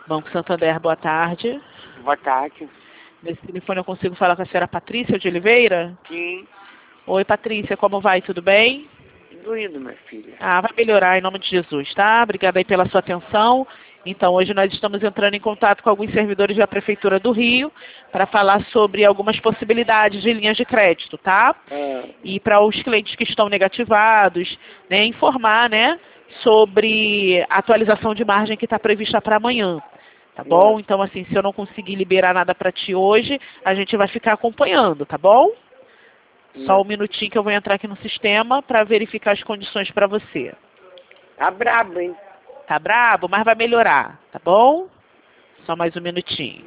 Banco Santander, boa tarde. Boa tarde. Nesse telefone eu consigo falar com a senhora Patrícia de Oliveira? Sim. Oi, Patrícia, como vai? Tudo bem? Tudo indo, minha filha. Ah, vai melhorar em nome de Jesus, tá? Obrigada aí pela sua atenção. Então, hoje nós estamos entrando em contato com alguns servidores da Prefeitura do Rio para falar sobre algumas possibilidades de linhas de crédito, tá? E para os clientes que estão negativados, né, informar, né, sobre a atualização de margem que está prevista para amanhã. Tá bom? Então, assim, se eu não conseguir liberar nada para ti hoje, a gente vai ficar acompanhando, tá bom? Só um minutinho que eu vou entrar aqui no sistema para verificar as condições para você. Tá brabo, hein? Tá brabo? Mas vai melhorar, tá bom? Só mais um minutinho.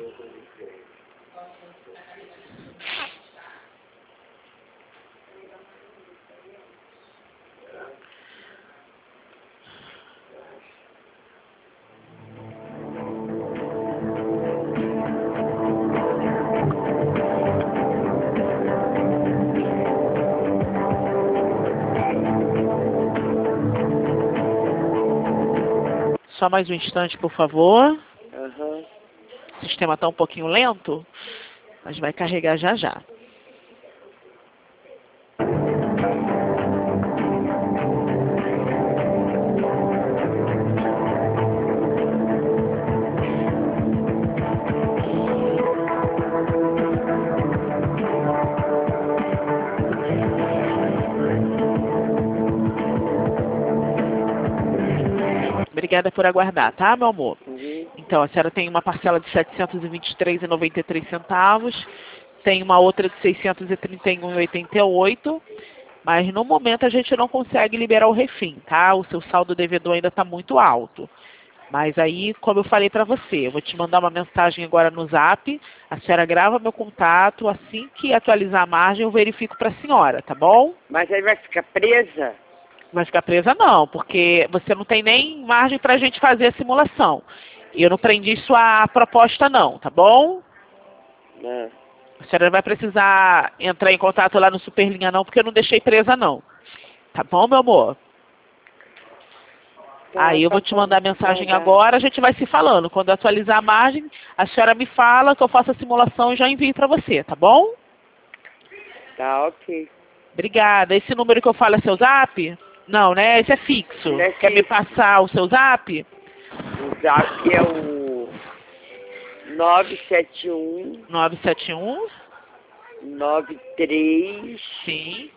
Só mais um instante, por favor. O sistema está um pouquinho lento, mas vai carregar já já. Obrigada por aguardar, tá, meu amor? Então, a senhora tem uma parcela de R$ 723,93, tem uma outra de R$ 631,88, mas no momento a gente não consegue liberar o refim, tá? O seu saldo devedor ainda está muito alto. Mas aí, como eu falei para você, eu vou te mandar uma mensagem agora no Zap, a senhora grava meu contato, assim que atualizar a margem eu verifico para a senhora, tá bom? Mas aí vai ficar presa? Vai ficar presa não, porque você não tem nem margem para a gente fazer a simulação. E eu não prendi sua proposta não, tá bom? A senhora não vai precisar entrar em contato lá no Superlinha não, porque eu não deixei presa não. Tá bom, meu amor? Aí eu vou te mandar a mensagem agora, a gente vai se falando. Quando eu atualizar a margem, a senhora me fala que eu faço a simulação e já envio para você, tá bom? Tá, ok. Obrigada. Esse número que eu falo é seu Zap? Não, né? Esse é fixo. Quer me passar o seu Zap? O Zap é o 971 971 93 Sim.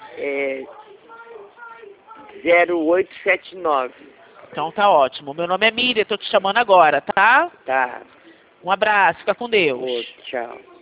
0879. Então tá ótimo. Meu nome é Miriam, tô te chamando agora, tá? Tá. Um abraço, fica com Deus. Tchau.